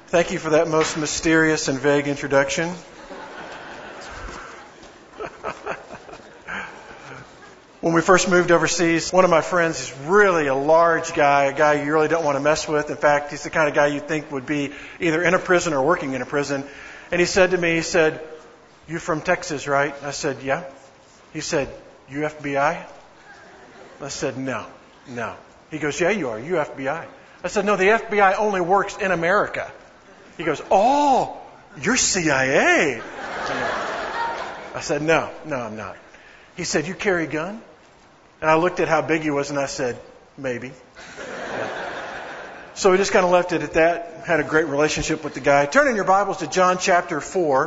Thank you for that most mysterious and vague introduction. When we first moved overseas, one of my friends is really a large guy, a guy you really don't want to mess with. In fact, he's the kind of guy you think would be either in a prison or working in a prison. And he said to me, "You from Texas, right?" I said, "Yeah." He said, "You FBI?" I said, No. He goes, "Yeah, you are. You FBI." I said, "No, the FBI only works in America." He goes, "Oh, you're CIA." I said, No, I'm not. He said, "You carry a gun?" And I looked at how big he was and I said, "Maybe." Yeah. So we just kind of left it at that. Had a great relationship with the guy. Turn in your Bibles to John chapter 4.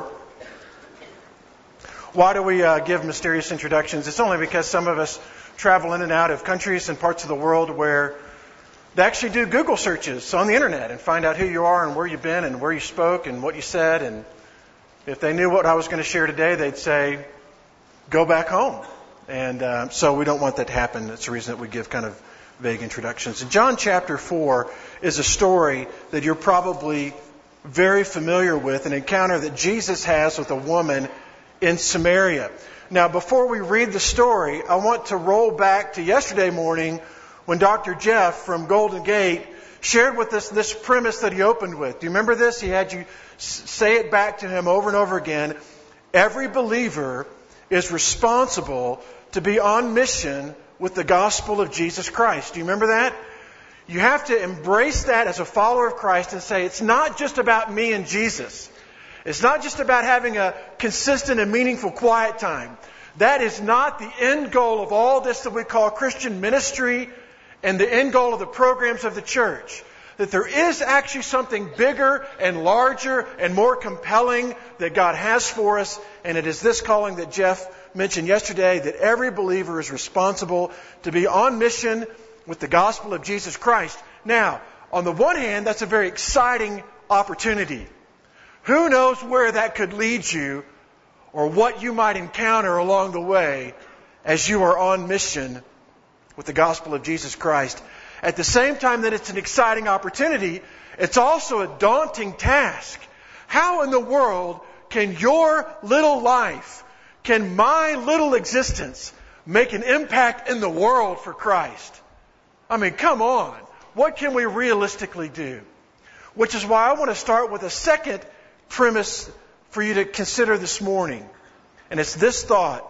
Why do we give mysterious introductions? It's only because some of us travel in and out of countries and parts of the world where they actually do Google searches on the internet and find out who you are and where you've been and where you spoke and what you said. And if they knew what I was going to share today, they'd say, "Go back home." And so we don't want that to happen. That's the reason that we give kind of vague introductions. And John chapter 4 is a story that you're probably very familiar with, an encounter that Jesus has with a woman in Samaria. Now, before we read the story, I want to roll back to yesterday morning when Dr. Jeff from Golden Gate shared with us this premise that he opened with. Do you remember this? He had you say it back to him over and over again. Every believer is responsible to be on mission with the gospel of Jesus Christ. Do you remember that? You have to embrace that as a follower of Christ and say, it's not just about me and Jesus. It's not just about having a consistent and meaningful quiet time. That is not the end goal of all this that we call Christian ministry and the end goal of the programs of the church. That there is actually something bigger and larger and more compelling that God has for us. And it is this calling that Jeff mentioned yesterday, that every believer is responsible to be on mission with the gospel of Jesus Christ. Now, on the one hand, that's a very exciting opportunity. Who knows where that could lead you or what you might encounter along the way as you are on mission with the gospel of Jesus Christ. At the same time that it's an exciting opportunity, it's also a daunting task. How in the world can your little life, can my little existence make an impact in the world for Christ? I mean, come on. What can we realistically do? Which is why I want to start with a second premise for you to consider this morning. And it's this thought.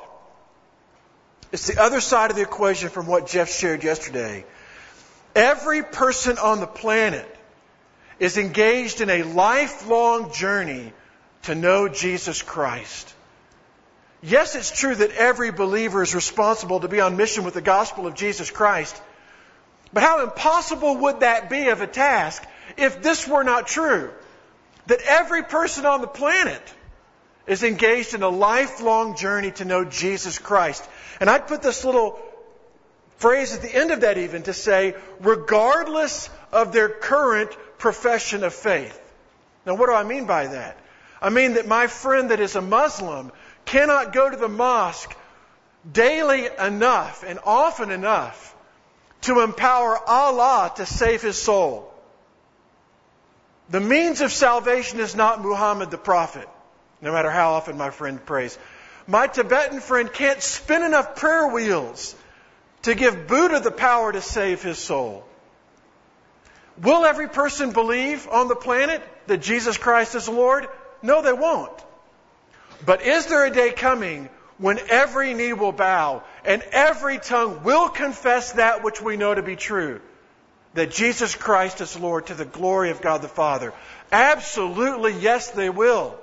It's the other side of the equation from what Jeff shared yesterday. Every person on the planet is engaged in a lifelong journey to know Jesus Christ. Yes, it's true that every believer is responsible to be on mission with the gospel of Jesus Christ. But how impossible would that be of a task if this were not true? That every person on the planet is engaged in a lifelong journey to know Jesus Christ. And I'd put this little phrase at the end of that even to say, regardless of their current profession of faith. Now, what do I mean by that? I mean that my friend that is a Muslim cannot go to the mosque daily enough and often enough to empower Allah to save his soul. The means of salvation is not Muhammad the Prophet, no matter how often my friend prays. My Tibetan friend can't spin enough prayer wheels to give Buddha the power to save his soul. Will every person believe on the planet that Jesus Christ is Lord? No, they won't. But is there a day coming when every knee will bow and every tongue will confess that which we know to be true? That Jesus Christ is Lord to the glory of God the Father? Absolutely, yes, they will.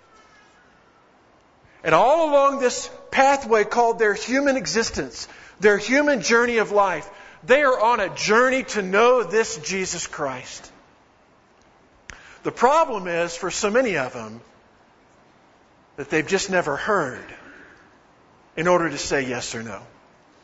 And all along this pathway called their human existence, their human journey of life, they are on a journey to know this Jesus Christ. The problem is, for so many of them, that they've just never heard in order to say yes or no.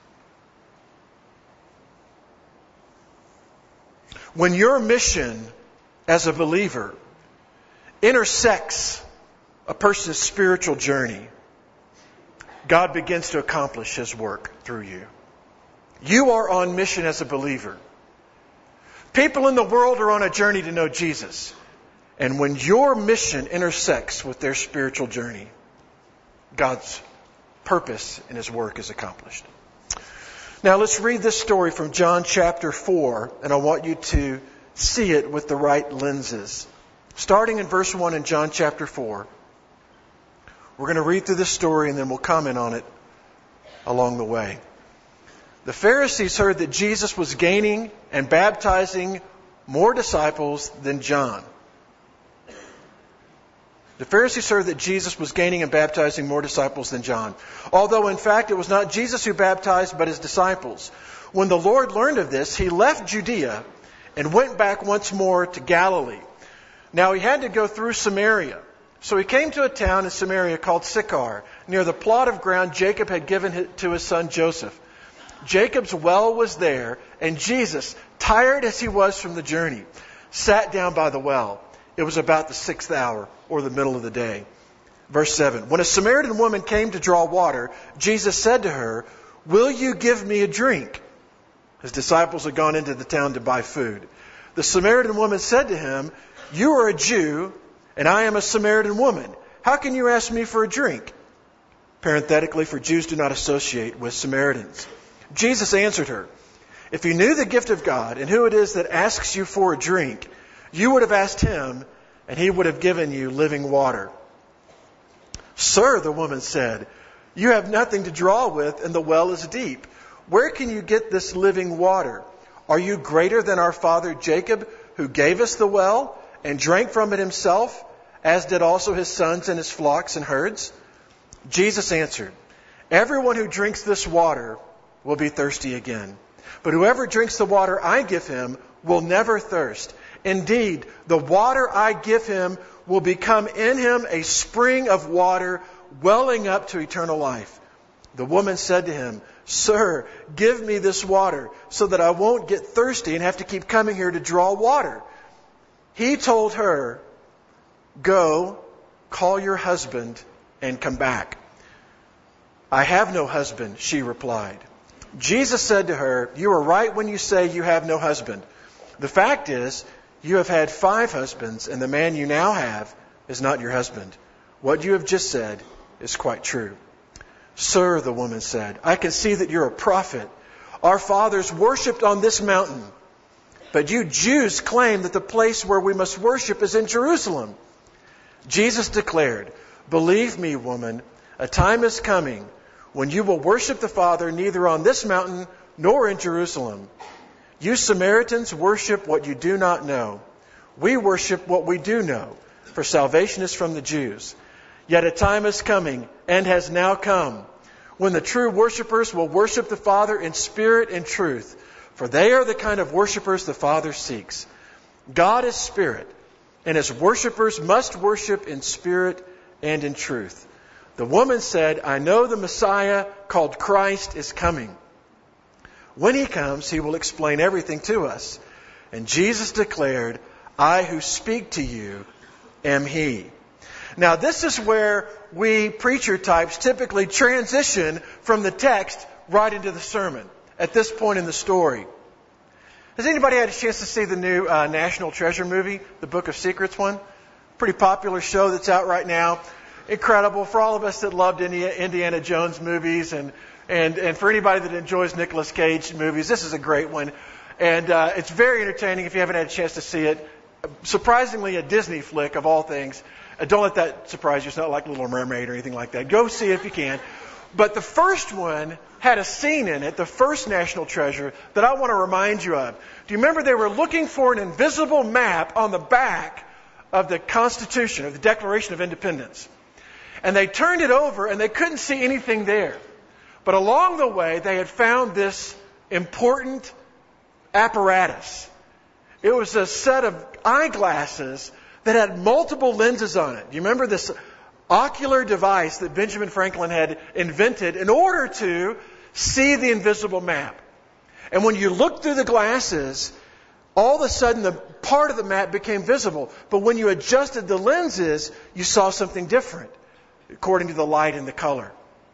When your mission as a believer intersects a person's spiritual journey, God begins to accomplish His work through you. You are on mission as a believer. People in the world are on a journey to know Jesus. And when your mission intersects with their spiritual journey, God's purpose in His work is accomplished. Now let's read this story from John chapter 4, and I want you to see it with the right lenses. Starting in verse 1 in John chapter 4, we're going to read through this story and then we'll comment on it along the way. The Pharisees heard that Jesus was gaining and baptizing more disciples than John. The Pharisees heard that Jesus was gaining and baptizing more disciples than John. Although, in fact, it was not Jesus who baptized, but His disciples. When the Lord learned of this, He left Judea and went back once more to Galilee. Now, He had to go through Samaria. So He came to a town in Samaria called Sychar, near the plot of ground Jacob had given to his son Joseph. Jacob's well was there, and Jesus, tired as He was from the journey, sat down by the well. It was about the 6th hour, or the middle of the day. Verse 7. When a Samaritan woman came to draw water, Jesus said to her, "Will you give me a drink?" His disciples had gone into the town to buy food. The Samaritan woman said to Him, "You are a Jew, and I am a Samaritan woman. How can you ask me for a drink?" Parenthetically, for Jews do not associate with Samaritans. Jesus answered her, "If you knew the gift of God and who it is that asks you for a drink, you would have asked Him, and He would have given you living water." "Sir," the woman said, "you have nothing to draw with, and the well is deep. Where can you get this living water? Are you greater than our father Jacob, who gave us the well and drank from it himself, as did also his sons and his flocks and herds?" Jesus answered, "Everyone who drinks this water will be thirsty again. But whoever drinks the water I give him will never thirst. Indeed, the water I give him will become in him a spring of water welling up to eternal life." The woman said to Him, "Sir, give me this water so that I won't get thirsty and have to keep coming here to draw water." He told her, "Go, call your husband and come back." "I have no husband," she replied. Jesus said to her, "You are right when you say you have no husband. The fact is, you have had 5 husbands, and the man you now have is not your husband. What you have just said is quite true." "Sir," the woman said, "I can see that you're a prophet. Our fathers worshipped on this mountain, but you Jews claim that the place where we must worship is in Jerusalem." Jesus declared, "Believe me, woman, a time is coming when you will worship the Father neither on this mountain nor in Jerusalem. You Samaritans worship what you do not know. We worship what we do know, for salvation is from the Jews. Yet a time is coming, and has now come, when the true worshipers will worship the Father in spirit and truth, for they are the kind of worshipers the Father seeks. God is spirit, and His worshipers must worship in spirit and in truth." The woman said, "I know the Messiah, called Christ, is coming. When He comes, He will explain everything to us." And Jesus declared, "I who speak to you am He." Now, this is where we preacher types typically transition from the text right into the sermon at this point in the story. Has anybody had a chance to see the new National Treasure movie, the Book of Secrets one? Pretty popular show that's out right now. Incredible for all of us that loved Indiana Jones movies and for anybody that enjoys Nicolas Cage movies. This is a great one. And it's very entertaining if you haven't had a chance to see it. Surprisingly, a Disney flick of all things. Don't let that surprise you. It's not like Little Mermaid or anything like that. Go see it if you can. But the first one had a scene in it, the first National Treasure, that I want to remind you of. Do you remember they were looking for an invisible map on the back of the Constitution, of the Declaration of Independence? And they turned it over and they couldn't see anything there. But along the way, they had found this important apparatus. It was a set of eyeglasses that had multiple lenses on it. Do you remember this ocular device that Benjamin Franklin had invented in order to see the invisible map? And when you looked through the glasses, all of a sudden the part of the map became visible. But when you adjusted the lenses, you saw something different, according to the light and the color.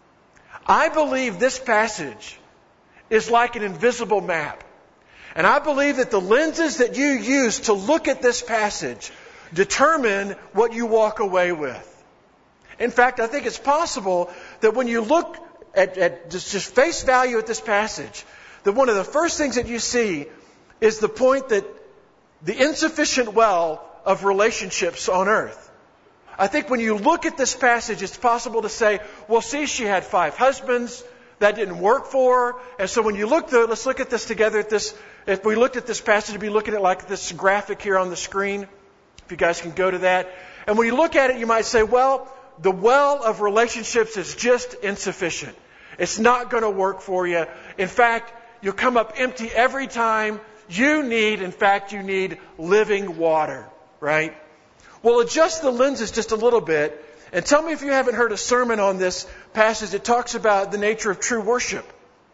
I believe this passage is like an invisible map. And I believe that the lenses that you use to look at this passage determine what you walk away with. In fact, I think it's possible that when you look at just face value at this passage, that one of the first things that you see is the point that the insufficient well of relationships on earth. I think when you look at this passage, it's possible to say, well, see, she had 5 husbands. That didn't work for her. And so when you look, let's look at this together. If we looked at this passage, we'd be looking at like this graphic here on the screen. If you guys can go to that. And when you look at it, you might say, well, the well of relationships is just insufficient. It's not going to work for you. In fact, you'll come up empty every time. You need living water, right? Well, adjust the lenses just a little bit and tell me if you haven't heard a sermon on this passage that talks about the nature of true worship.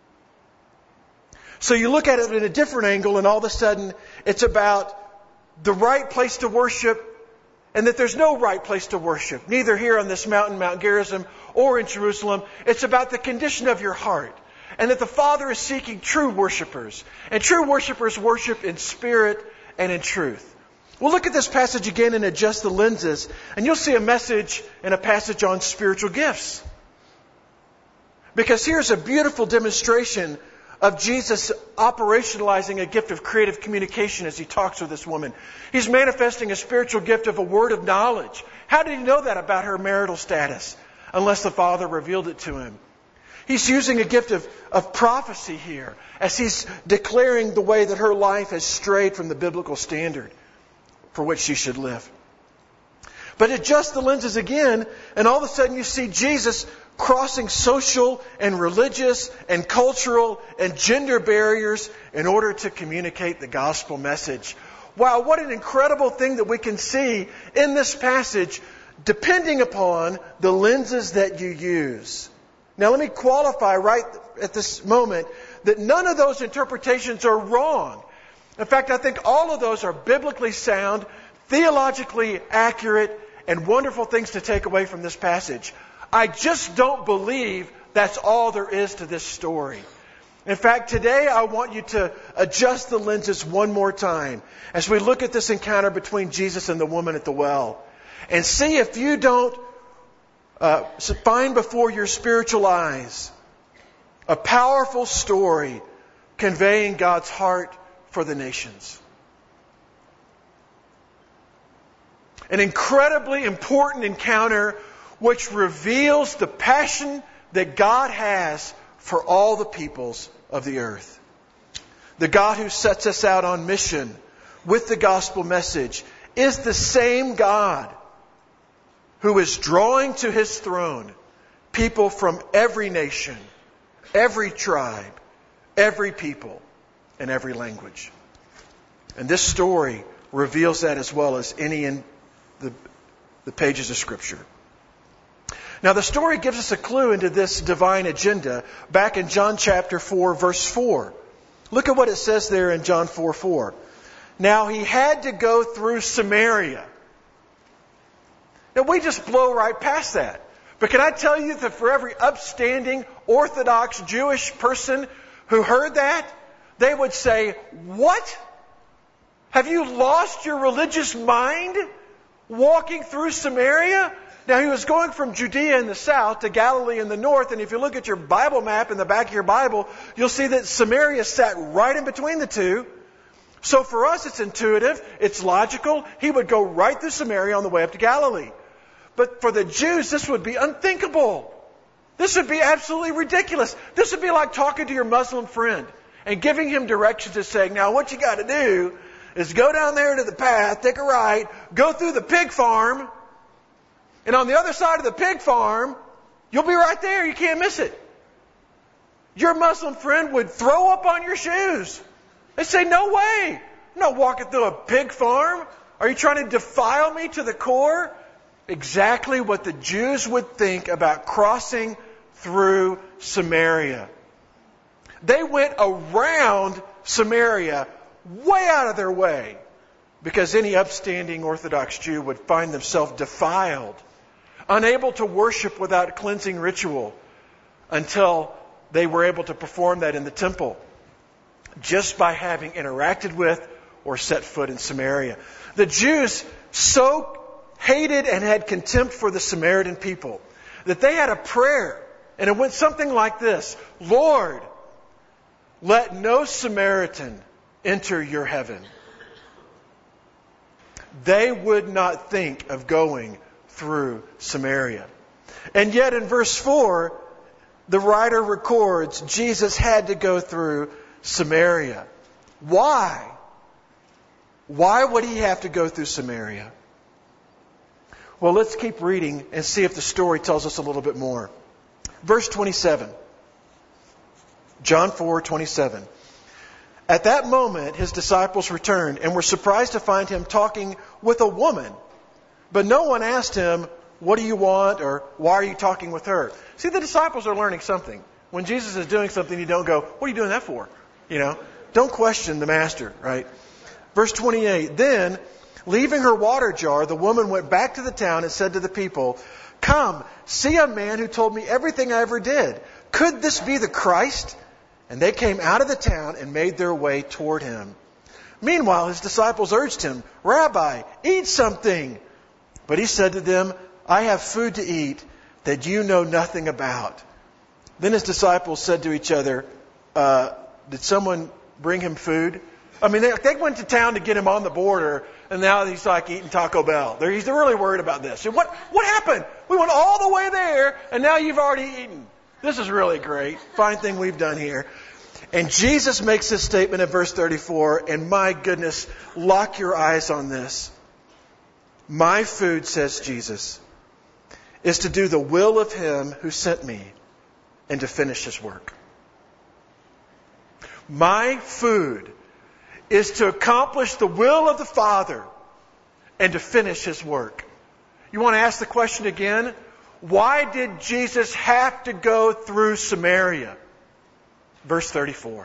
So you look at it at a different angle and all of a sudden it's about the right place to worship and that there's no right place to worship, neither here on this mountain, Mount Gerizim, or in Jerusalem. It's about the condition of your heart and that the Father is seeking true worshipers. And true worshipers worship in spirit and in truth. We'll look at this passage again and adjust the lenses, and you'll see a message and a passage on spiritual gifts. Because here's a beautiful demonstration of Jesus operationalizing a gift of creative communication as he talks with this woman. He's manifesting a spiritual gift of a word of knowledge. How did he know that about her marital status? Unless the Father revealed it to him. He's using a gift of prophecy here as he's declaring the way that her life has strayed from the biblical standard for which she should live. But adjust the lenses again, and all of a sudden you see Jesus crossing social and religious and cultural and gender barriers in order to communicate the gospel message. Wow, what an incredible thing that we can see in this passage, depending upon the lenses that you use. Now let me qualify right at this moment that none of those interpretations are wrong. In fact, I think all of those are biblically sound, theologically accurate, and wonderful things to take away from this passage. I just don't believe that's all there is to this story. In fact, today I want you to adjust the lenses one more time as we look at this encounter between Jesus and the woman at the well. And see if you don't find before your spiritual eyes a powerful story conveying God's heart for the nations. An incredibly important encounter which reveals the passion that God has for all the peoples of the earth. The God who sets us out on mission with the gospel message is the same God who is drawing to his throne people from every nation, every tribe, every people, and every language. And this story reveals that as well as any in the pages of Scripture. Now the story gives us a clue into this divine agenda back in John chapter 4, verse 4. Look at what it says there in John 4:4. Now he had to go through Samaria. Now we just blow right past that. But can I tell you that for every upstanding Orthodox Jewish person who heard that, they would say, "What? Have you lost your religious mind walking through Samaria?" Now he was going from Judea in the south to Galilee in the north, and if you look at your Bible map in the back of your Bible, you'll see that Samaria sat right in between the two. So for us it's intuitive, it's logical. He would go right through Samaria on the way up to Galilee. But for the Jews, this would be unthinkable. This would be absolutely ridiculous. This would be like talking to your Muslim friend and giving him directions and saying, now what you got to do is go down there to the path, take a right, go through the pig farm, and on the other side of the pig farm, you'll be right there. You can't miss it. Your Muslim friend would throw up on your shoes. They'd say, no way. I'm not walking through a pig farm. Are you trying to defile me to the core? Exactly what the Jews would think about crossing through Samaria. They went around Samaria way out of their way because any upstanding Orthodox Jew would find themselves defiled, unable to worship without cleansing ritual until they were able to perform that in the temple just by having interacted with or set foot in Samaria. The Jews so hated and had contempt for the Samaritan people that they had a prayer, and it went something like this: Lord, let no Samaritan enter your heaven. They would not think of going through Samaria. And yet in verse 4, the writer records Jesus had to go through Samaria. Why? Why would he have to go through Samaria? Well, let's keep reading and see if the story tells us a little bit more. Verse 27. John 4:27. At that moment, his disciples returned and were surprised to find him talking with a woman. But no one asked him, "What do you want?" or "Why are you talking with her?" See, the disciples are learning something. When Jesus is doing something, you don't go, "What are you doing that for?" Don't question the master, right? Verse 28. Then, leaving her water jar, the woman went back to the town and said to the people, "Come, see a man who told me everything I ever did. Could this be the Christ?" And they came out of the town and made their way toward him. Meanwhile, his disciples urged him, "Rabbi, eat something." But he said to them, "I have food to eat that you know nothing about." Then his disciples said to each other, "Did someone bring him food?" I mean, they went to town to get him on the border, and now he's like eating Taco Bell. They're really worried about this. What happened? We went all the way there, and now you've already eaten. This is really great. Fine thing we've done here. And Jesus makes this statement in verse 34, and my goodness, lock your eyes on this. My food, says Jesus, is to do the will of him who sent me and to finish his work. My food is to accomplish the will of the Father and to finish his work. You want to ask the question again? Why did Jesus have to go through Samaria? Verse 34.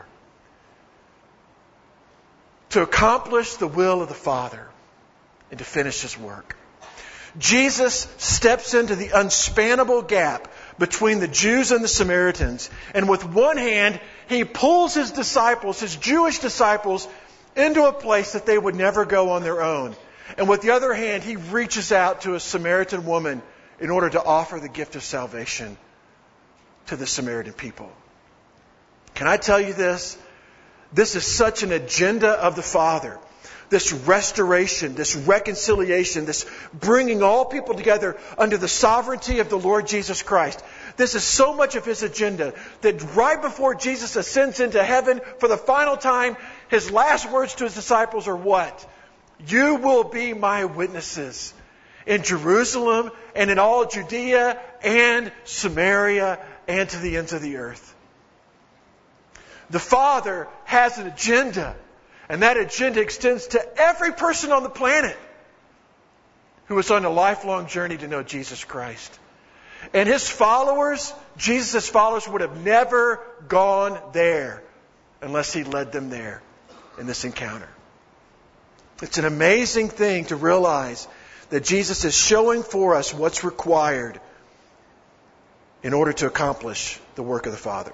To accomplish the will of the Father and to finish his work. Jesus steps into the unspannable gap between the Jews and the Samaritans. And with one hand, he pulls his disciples, his Jewish disciples, into a place that they would never go on their own. And with the other hand, he reaches out to a Samaritan woman in order to offer the gift of salvation to the Samaritan people. Can I tell you this? This is such an agenda of the Father. This restoration, this reconciliation, this bringing all people together under the sovereignty of the Lord Jesus Christ. This is so much of his agenda that right before Jesus ascends into heaven for the final time, his last words to his disciples are what? You will be my witnesses in Jerusalem and in all Judea and Samaria and to the ends of the earth. The Father has an agenda, and that agenda extends to every person on the planet who is on a lifelong journey to know Jesus Christ. And his followers, Jesus' followers, would have never gone there unless he led them there in this encounter. It's an amazing thing to realize that Jesus is showing for us what's required in order to accomplish the work of the Father.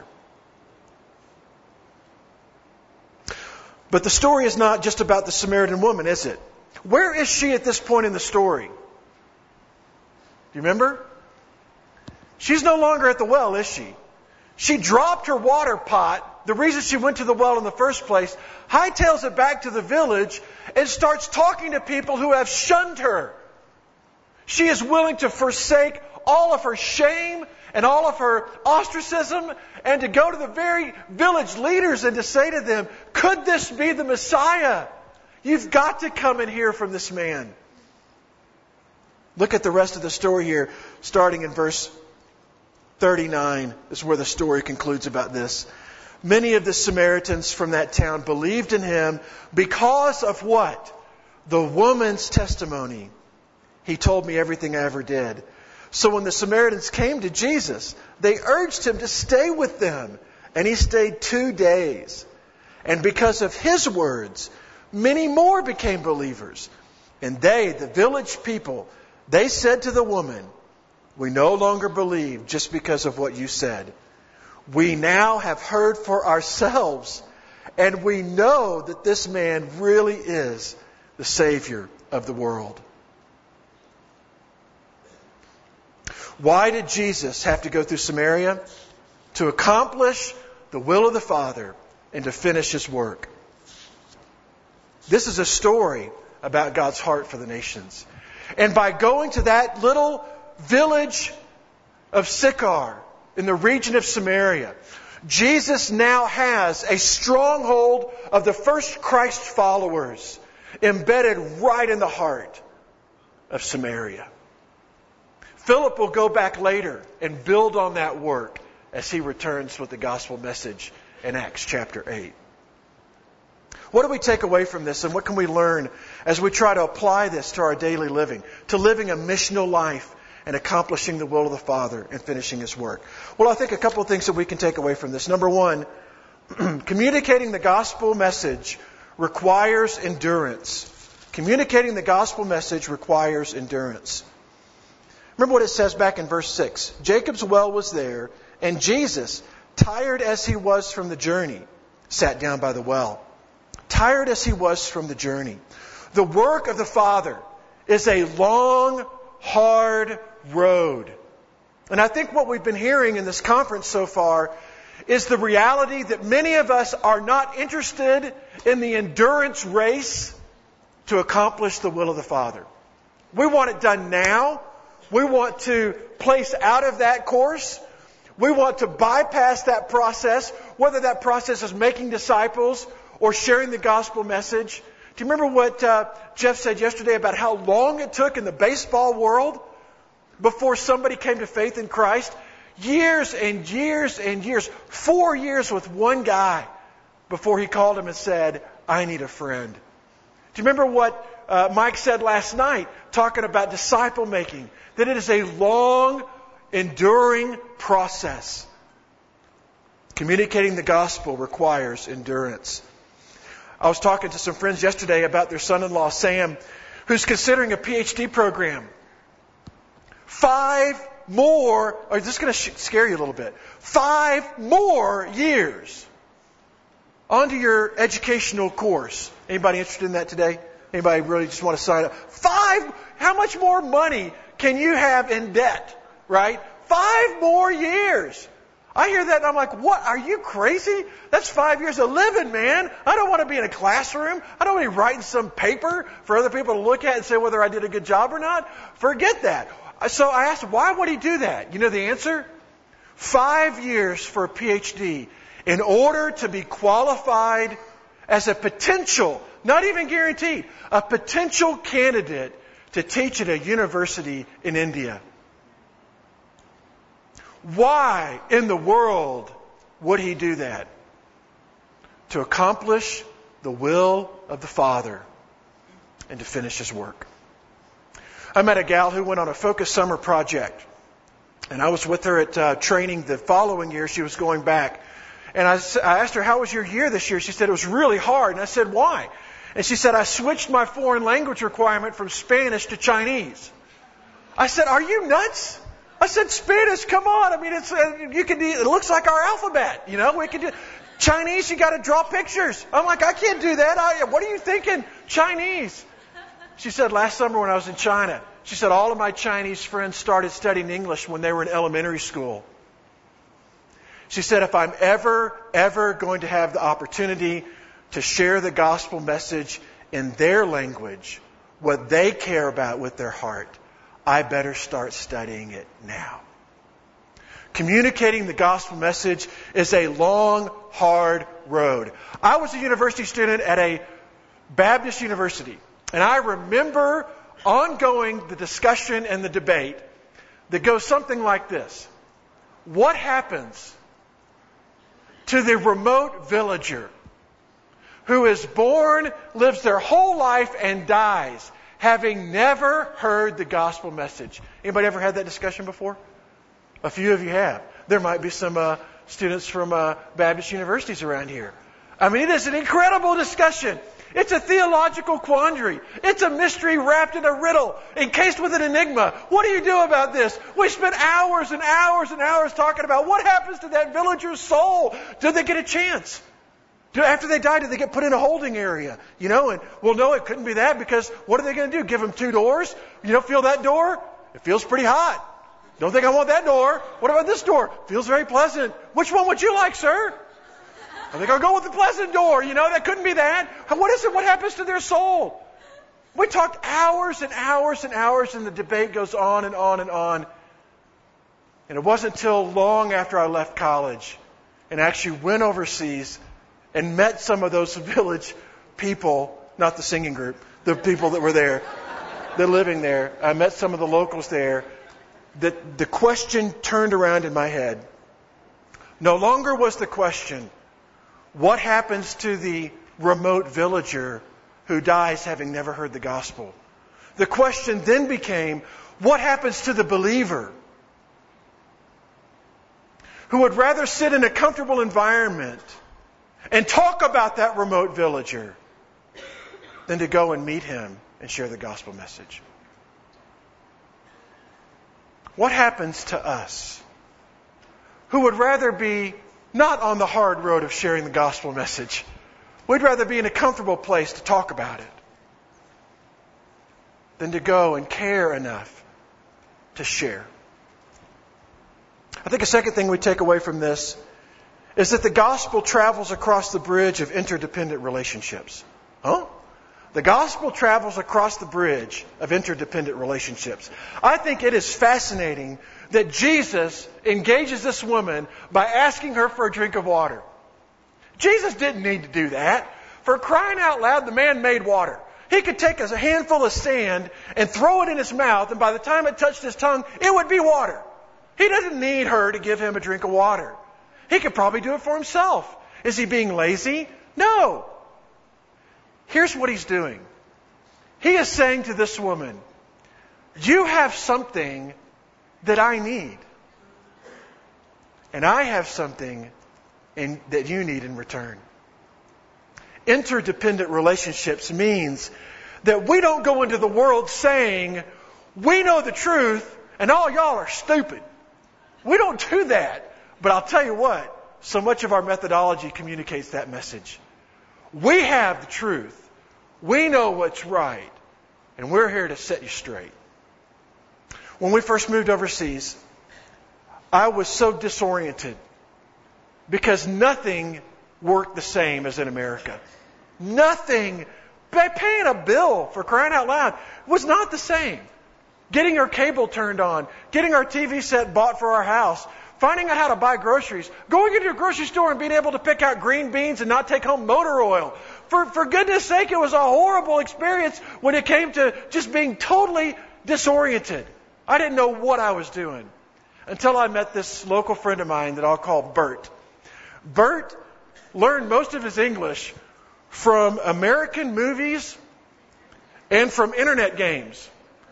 But the story is not just about the Samaritan woman, is it? Where is she at this point in the story? Do you remember? She's no longer at the well, is she? She dropped her water pot, the reason she went to the well in the first place, hightails it back to the village and starts talking to people who have shunned her. She is willing to forsake all of her shame and all of her ostracism and to go to the very village leaders and to say to them, could this be the Messiah? You've got to come and hear from this man. Look at the rest of the story here, starting in verse 39. This is where the story concludes about this. Many of the Samaritans from that town believed in him because of what? The woman's testimony. He told me everything I ever did. So when the Samaritans came to Jesus, they urged him to stay with them. And he stayed 2 days. And because of his words, many more became believers. And they, the village people, they said to the woman, we no longer believe just because of what you said. We now have heard for ourselves, and we know that this man really is the Savior of the world. Why did Jesus have to go through Samaria? To accomplish the will of the Father and to finish His work. This is a story about God's heart for the nations. And by going to that little village of Sychar in the region of Samaria, Jesus now has a stronghold of the first Christ followers embedded right in the heart of Samaria. Philip will go back later and build on that work as he returns with the gospel message in Acts chapter 8. What do we take away from this, and what can we learn as we try to apply this to our daily living, to living a missional life and accomplishing the will of the Father and finishing His work? Well, I think a couple of things that we can take away from this. Number one, communicating the gospel message requires endurance. Communicating the gospel message requires endurance. Remember what it says back in verse 6. Jacob's well was there, and Jesus, tired as He was from the journey, sat down by the well. Tired as He was from the journey. The work of the Father is a long, hard road. And I think what we've been hearing in this conference so far is the reality that many of us are not interested in the endurance race to accomplish the will of the Father. We want it done now. We want to place out of that course. We want to bypass that process, whether that process is making disciples or sharing the gospel message. Do you remember what Jeff said yesterday about how long it took in the baseball world before somebody came to faith in Christ? Years and years and years. 4 years with one guy before he called him and said, I need a friend. Do you remember what Mike said last night, talking about disciple making? That it is a long, enduring process. Communicating the gospel requires endurance. I was talking to some friends yesterday about their son-in-law, Sam, who's considering a PhD program. 5 more, or this is going to scare you a little bit, 5 more years onto your educational course. Anybody interested in that today? Anybody really just want to sign up? 5, how much more money can you have in debt, right? 5 more years. I hear that and I'm like, what? Are you crazy? That's 5 years of living, man. I don't want to be in a classroom. I don't want to be writing some paper for other people to look at and say whether I did a good job or not. Forget that. So I asked, why would he do that? You know the answer? 5 years for a PhD in order to be qualified as a potential, not even guaranteed, a potential candidate to teach at a university in India. Why in the world would he do that? To accomplish the will of the Father and to finish His work. I met a gal who went on a Focus Summer project. And I was with her at training the following year. She was going back. And I asked her, how was your year this year? She said, it was really hard. And I said, why? And she said, I switched my foreign language requirement from Spanish to Chinese. I said, are you nuts? I said, Spanish, come on. I mean, it looks like our alphabet. You know, we can do Chinese. You got to draw pictures. I'm like, I can't do that. What are you thinking? Chinese. She said, last summer when I was in China, she said, all of my Chinese friends started studying English when they were in elementary school. She said, if I'm ever going to have the opportunity to share the gospel message in their language, what they care about with their heart, I better start studying it now. Communicating the gospel message is a long, hard road. I was a university student at a Baptist university, and I remember ongoing the discussion and the debate that goes something like this. What happens to the remote villager who is born, lives their whole life, and dies having never heard the gospel message? Anybody ever had that discussion before? A few of you have. There might be some students from Baptist universities around here. I mean, it is an incredible discussion. It's a theological quandary. It's a mystery wrapped in a riddle, encased with an enigma. What do you do about this? We spent hours and hours and hours talking about what happens to that villager's soul. Do they get a chance? After they die, do they get put in a holding area? You know, and well, no, it couldn't be that, because what are they going to do? Give them 2 doors? You know, feel that door? It feels pretty hot. Don't think I want that door. What about this door? Feels very pleasant. Which one would you like, sir? I think I'll go with the pleasant door. That couldn't be that. What is it? What happens to their soul? We talked hours and hours and hours, and the debate goes on and on and on. And it wasn't until long after I left college and actually went overseas and met some of those village people, not the singing group, the people that were there, that living there. I met some of the locals there. That the question turned around in my head. No longer was the question, what happens to the remote villager who dies having never heard the gospel? The question then became, what happens to the believer who would rather sit in a comfortable environment and talk about that remote villager than to go and meet him and share the gospel message? What happens to us who would rather be not on the hard road of sharing the gospel message? We'd rather be in a comfortable place to talk about it than to go and care enough to share. I think a second thing we take away from this is that the gospel travels across the bridge of interdependent relationships. The gospel travels across the bridge of interdependent relationships. I think it is fascinating that Jesus engages this woman by asking her for a drink of water. Jesus didn't need to do that. For crying out loud, the man made water. He could take a handful of sand and throw it in his mouth, and by the time it touched his tongue, it would be water. He doesn't need her to give him a drink of water. He could probably do it for himself. Is he being lazy? No. Here's what he's doing. He is saying to this woman, you have something that I need. And I have something that you need in return. Interdependent relationships means that we don't go into the world saying, we know the truth and all y'all are stupid. We don't do that. But I'll tell you what, so much of our methodology communicates that message. We have the truth. We know what's right. And we're here to set you straight. When we first moved overseas, I was so disoriented because nothing worked the same as in America. Nothing. Paying a bill, for crying out loud, was not the same. Getting our cable turned on, getting our TV set bought for our house, finding out how to buy groceries, going into a grocery store and being able to pick out green beans and not take home motor oil. For goodness sake, it was a horrible experience when it came to just being totally disoriented. I didn't know what I was doing until I met this local friend of mine that I'll call Bert. Bert learned most of his English from American movies and from internet games.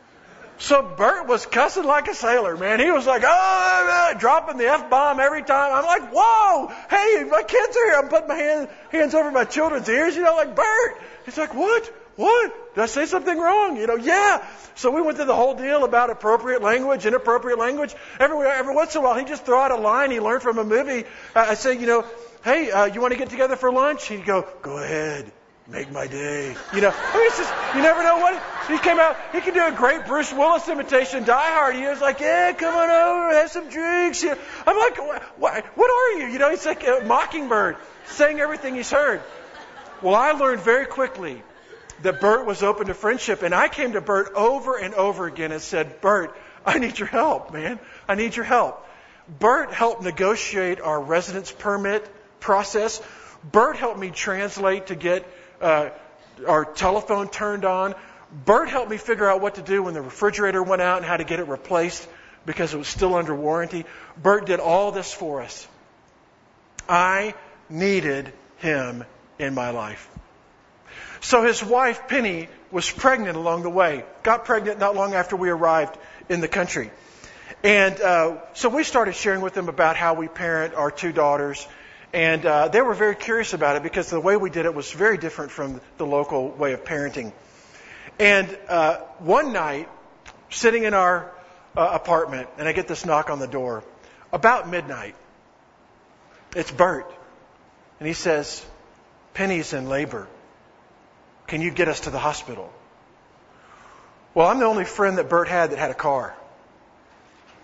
So Bert was cussing like a sailor, man. He was like, dropping the F-bomb every time. I'm like, whoa, hey, my kids are here. I'm putting my hands over my children's ears, like Bert. He's like, what? Did I say something wrong? Yeah. So we went through the whole deal about appropriate language, inappropriate language. Every once in a while, he'd just throw out a line he learned from a movie. I say, hey, you want to get together for lunch? He'd go ahead. Make my day. It's just, you never know what. He came out, he could do a great Bruce Willis imitation, Die Hard. He was like, yeah, come on over, have some drinks. I'm like, what are you? He's like a mockingbird, saying everything he's heard. Well, I learned very quickly that Bert was open to friendship, and I came to Bert over and over again and said, Bert, I need your help, man. I need your help. Bert helped negotiate our residence permit process. Bert helped me translate to get our telephone turned on. Bert helped me figure out what to do when the refrigerator went out and how to get it replaced because it was still under warranty. Bert did all this for us. I needed him in my life. So his wife, Penny, was pregnant along the way. Got pregnant not long after we arrived in the country. And so we started sharing with them about how we parent our two daughters. And they were very curious about it because the way we did it was very different from the local way of parenting. And one night, sitting in our apartment, and I get this knock on the door, about midnight. It's Bert. And he says, Penny's in labor. Can you get us to the hospital? Well, I'm the only friend that Bert had that had a car.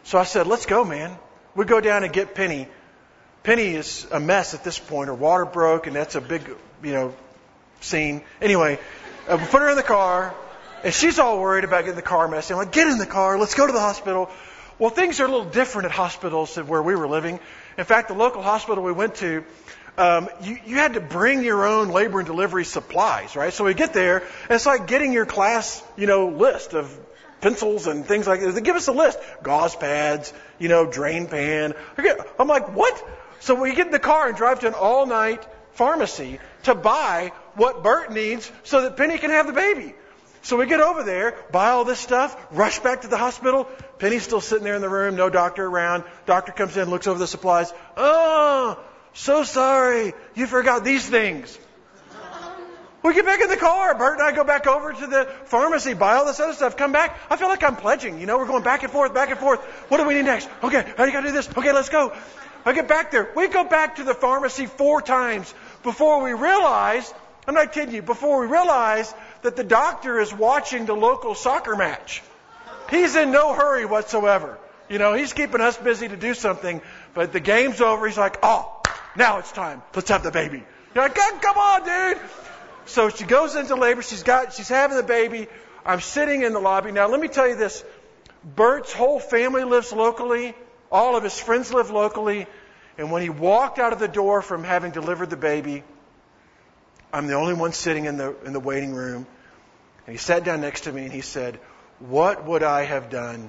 So I said, let's go, man. We go down and get Penny. Penny is a mess at this point. Her water broke, and that's a big, scene. Anyway, we put her in the car, and she's all worried about getting the car messy. I'm like, get in the car. Let's go to the hospital. Well, things are a little different at hospitals than where we were living. In fact, the local hospital we went to, you had to bring your own labor and delivery supplies, right? So we get there, and it's like getting your class, list of pencils and things like that. They give us a list. Gauze pads, drain pan. I'm like, what? So we get in the car and drive to an all-night pharmacy to buy what Bert needs so that Penny can have the baby. So we get over there, buy all this stuff, rush back to the hospital. Penny's still sitting there in the room, no doctor around. Doctor comes in, looks over the supplies. Oh, so sorry. You forgot these things. We get back in the car. Bert and I go back over to the pharmacy, buy all this other stuff, come back. I feel like I'm pledging. We're going back and forth, back and forth. What do we need next? Okay, how do you got to do this? Okay, let's go. I get back there. We go back to the pharmacy 4 times before we realize, I'm not kidding you, before we realize that the doctor is watching the local soccer match. He's in no hurry whatsoever. He's keeping us busy to do something, but the game's over. He's like, oh, now it's time. Let's have the baby. You're like, come on, dude. So she goes into labor. She's having the baby. I'm sitting in the lobby. Now, let me tell you this. Bert's whole family lives locally. All of his friends live locally. And when he walked out of the door from having delivered the baby, I'm the only one sitting in the waiting room. And he sat down next to me and he said, what would I have done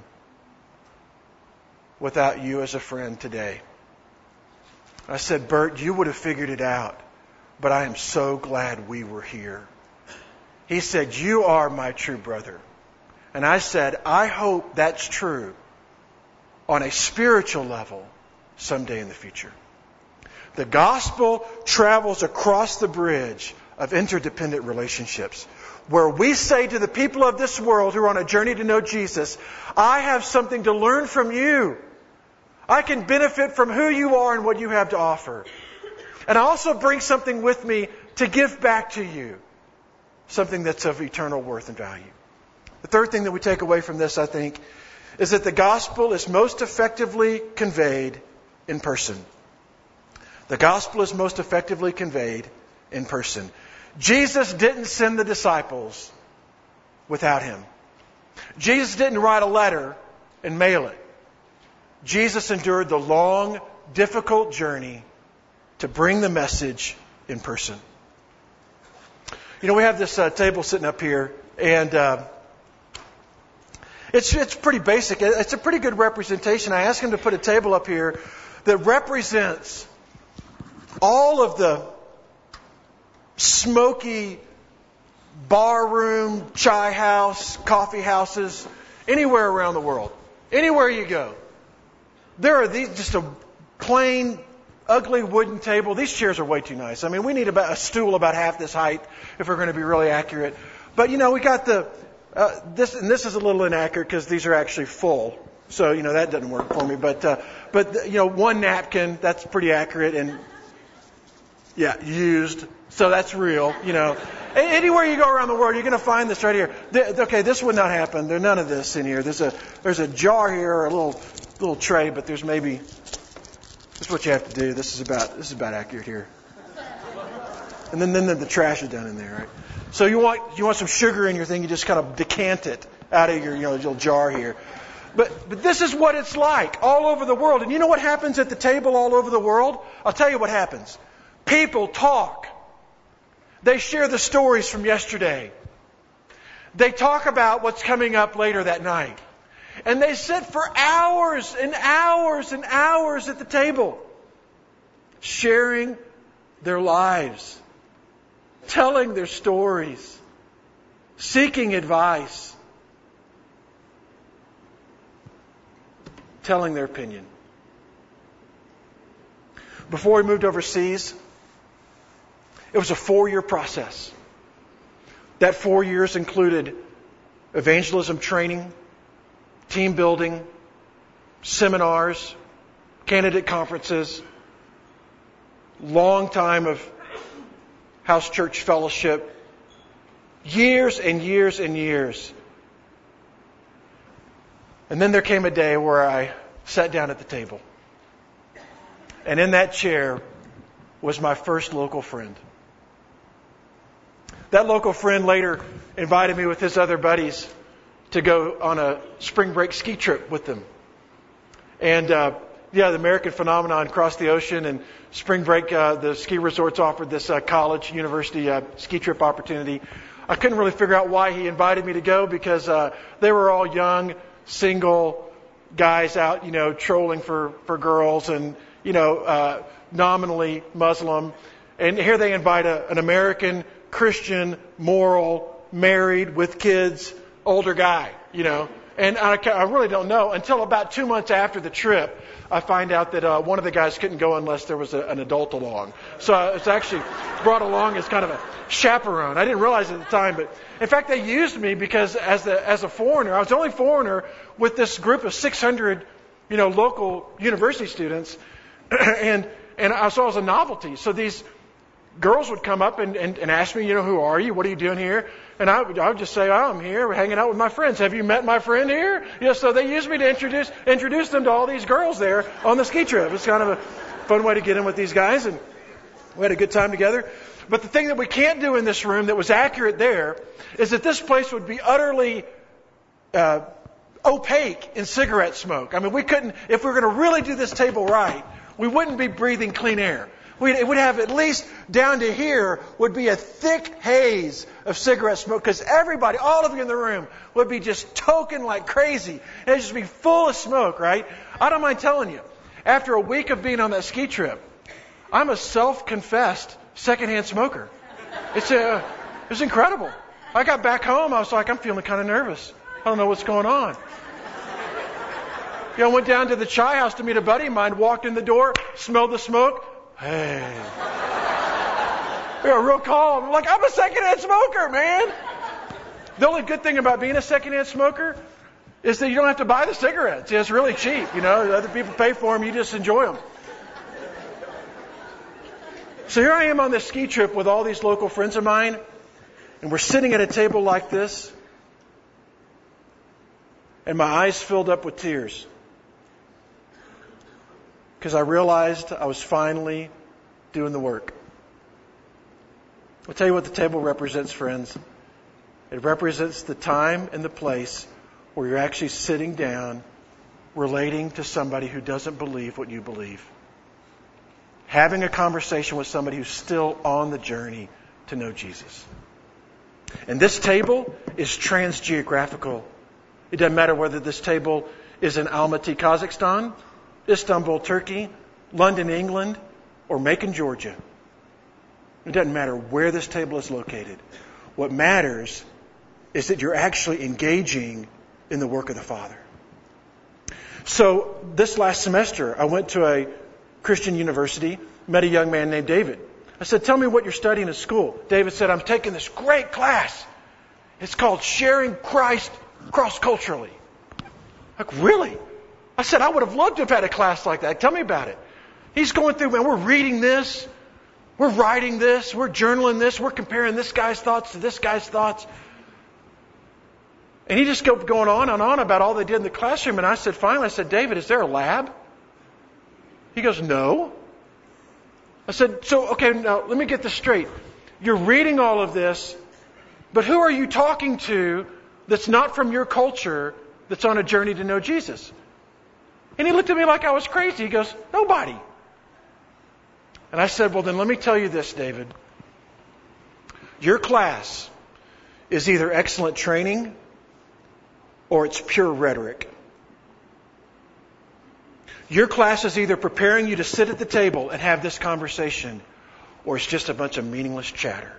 without you as a friend today? I said, Bert, you would have figured it out, but I am so glad we were here. He said, you are my true brother. And I said, I hope that's true on a spiritual level someday in the future. The gospel travels across the bridge of interdependent relationships, where we say to the people of this world who are on a journey to know Jesus, I have something to learn from you. I can benefit from who you are and what you have to offer. And I also bring something with me to give back to you, something that's of eternal worth and value. The third thing that we take away from this, I think, is that the gospel is most effectively conveyed in person. The gospel is most effectively conveyed in person. Jesus didn't send the disciples without him. Jesus didn't write a letter and mail it. Jesus endured the long, difficult journey to bring the message in person. We have this table sitting up here, and it's pretty basic. It's a pretty good representation. I asked him to put a table up here that represents all of the smoky barroom, chai house, coffee houses, anywhere around the world. Anywhere you go. There are these, just a plain, ugly wooden table. These chairs are way too nice. I mean, we need about a stool about half this height if we're going to be really accurate. But, we got this, and this is a little inaccurate because these are actually full. So, that doesn't work for me. But one napkin, that's pretty accurate. And, yeah, used. So that's real, Anywhere you go around the world, you're going to find this right here. Okay, this would not happen. There's none of this in here. There's a jar here, or a little tray, but there's maybe. This is what you have to do. This is about accurate here. And then the trash is down in there, right? So you want some sugar in your thing, you just kind of decant it out of your little jar here. But this is what it's like all over the world. And you know what happens at the table all over the world? I'll tell you what happens. People talk. They share the stories from yesterday. They talk about what's coming up later that night. And they sit for hours and hours and hours at the table, sharing their lives, telling their stories, seeking advice, telling their opinion. Before we moved overseas, it was a 4-year process. That 4 years included evangelism training, team building, seminars, candidate conferences, long time of house church fellowship, years and years and years. And then there came a day where I sat down at the table. And in that chair was my first local friend. That local friend later invited me with his other buddies to go on a spring break ski trip with them. And the American phenomenon crossed the ocean, and spring break, the ski resorts offered this college, university ski trip opportunity. I couldn't really figure out why he invited me to go, because they were all young, single guys out, trolling for girls, and, nominally Muslim. And here they invite an American, Christian, moral, married, with kids, older guy, And I really don't know. Until about 2 months after the trip, I find out that one of the guys couldn't go unless there was an adult along. So it's actually brought along as kind of a chaperone. I didn't realize it at the time, but in fact, they used me because as a foreigner, I was the only foreigner with this group of 600, local university students, and I saw it as a novelty. So these girls would come up and ask me, who are you? What are you doing here? And I would just say, I'm here. We're hanging out with my friends. Have you met my friend here? So they used me to introduce them to all these girls there on the ski trip. It's kind of a fun way to get in with these guys, and we had a good time together. But the thing that we can't do in this room that was accurate there is that this place would be utterly opaque in cigarette smoke. I mean, we couldn't, if we were going to really do this table right, we wouldn't be breathing clean air. It would have at least down to here would be a thick haze of cigarette smoke, because everybody, all of you in the room, would be just toking like crazy. And it'd just be full of smoke, right? I don't mind telling you, after a week of being on that ski trip, I'm a self-confessed secondhand smoker. It was incredible. I got back home, I was like, I'm feeling kind of nervous. I don't know what's going on. I went down to the chai house to meet a buddy of mine, walked in the door, smelled the smoke. Hey. Real calm. I'm like, I'm a secondhand smoker, man. The only good thing about being a secondhand smoker is that you don't have to buy the cigarettes. It's really cheap. Other people pay for them. You just enjoy them. So here I am on this ski trip with all these local friends of mine, and we're sitting at a table like this, and my eyes filled up with tears, because I realized I was finally doing the work. I'll tell you what the table represents, friends. It represents the time and the place where you're actually sitting down, relating to somebody who doesn't believe what you believe. Having a conversation with somebody who's still on the journey to know Jesus. And this table is transgeographical. It doesn't matter whether this table is in Almaty, Kazakhstan, Istanbul, Turkey, London, England, or Macon, Georgia. It doesn't matter where this table is located. What matters is that you're actually engaging in the work of the Father. So this last semester, I went to a Christian university, met a young man named David. I said, tell me what you're studying at school. David said, I'm taking this great class. It's called Sharing Christ Cross-Culturally. Like, really? I said, I would have loved to have had a class like that. Tell me about it. He's going through, man, we're reading this, we're writing this, we're journaling this, we're comparing this guy's thoughts to this guy's thoughts. And he just kept going on and on about all they did in the classroom. And I said, finally, David, is there a lab? He goes, no. I said, so, okay, now let me get this straight. You're reading all of this, but who are you talking to that's not from your culture that's on a journey to know Jesus? And he looked at me like I was crazy. He goes, nobody. And I said, well, then let me tell you this, David. Your class is either excellent training or it's pure rhetoric. Your class is either preparing you to sit at the table and have this conversation, or it's just a bunch of meaningless chatter.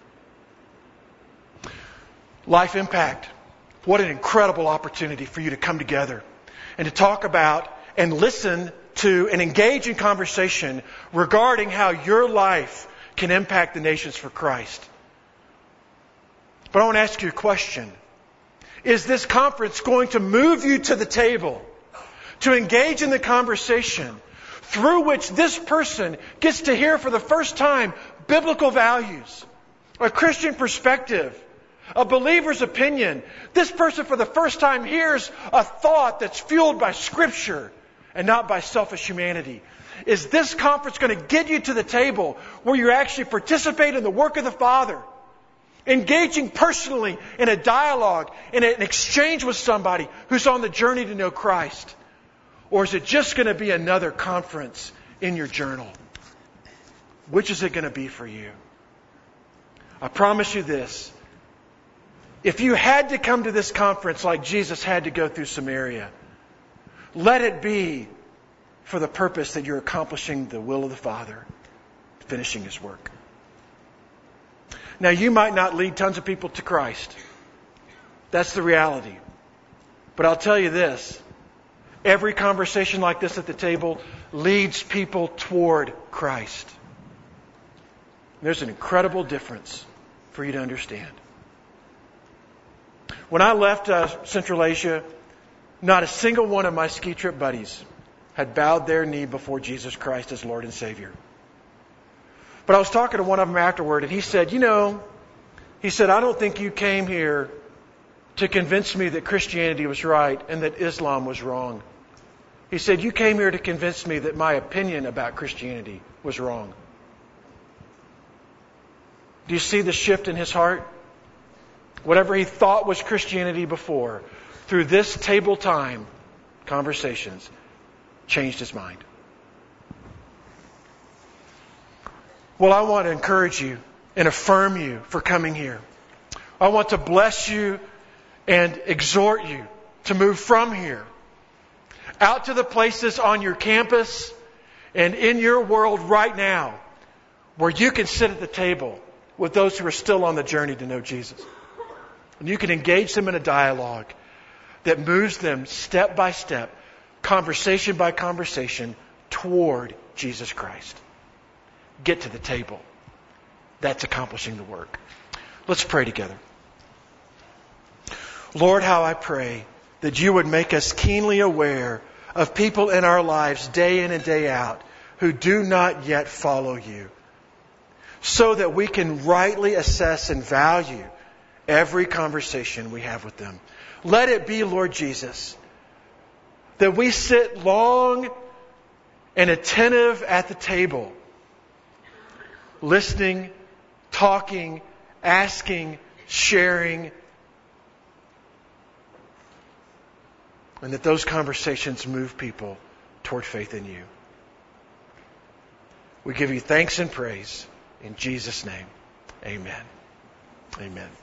Life Impact. What an incredible opportunity for you to come together and to talk about and listen to and engage in conversation regarding how your life can impact the nations for Christ. But I want to ask you a question. Is this conference going to move you to the table to engage in the conversation through which this person gets to hear for the first time biblical values, a Christian perspective, a believer's opinion? This person for the first time hears a thought that's fueled by Scripture and not by selfish humanity. Is this conference going to get you to the table where you actually participate in the work of the Father? Engaging personally in a dialogue, in an exchange with somebody who's on the journey to know Christ? Or is it just going to be another conference in your journal? Which is it going to be for you? I promise you this. If you had to come to this conference like Jesus had to go through Samaria, let it be for the purpose that you're accomplishing the will of the Father, finishing His work. Now, you might not lead tons of people to Christ. That's the reality. But I'll tell you this. Every conversation like this at the table leads people toward Christ. There's an incredible difference for you to understand. When I left Central Asia, not a single one of my ski trip buddies had bowed their knee before Jesus Christ as Lord and Savior. But I was talking to one of them afterward, and he said, I don't think you came here to convince me that Christianity was right and that Islam was wrong. He said, you came here to convince me that my opinion about Christianity was wrong. Do you see the shift in his heart? Whatever he thought was Christianity before, through this table time conversations, changed his mind. Well, I want to encourage you and affirm you for coming here. I want to bless you and exhort you to move from here out to the places on your campus and in your world right now where you can sit at the table with those who are still on the journey to know Jesus. And you can engage them in a dialogue that moves them step by step, conversation by conversation, toward Jesus Christ. Get to the table. That's accomplishing the work. Let's pray together. Lord, how I pray that you would make us keenly aware of people in our lives day in and day out who do not yet follow you, so that we can rightly assess and value every conversation we have with them. Let it be, Lord Jesus, that we sit long and attentive at the table, listening, talking, asking, sharing, and that those conversations move people toward faith in you. We give you thanks and praise in Jesus' name. Amen. Amen.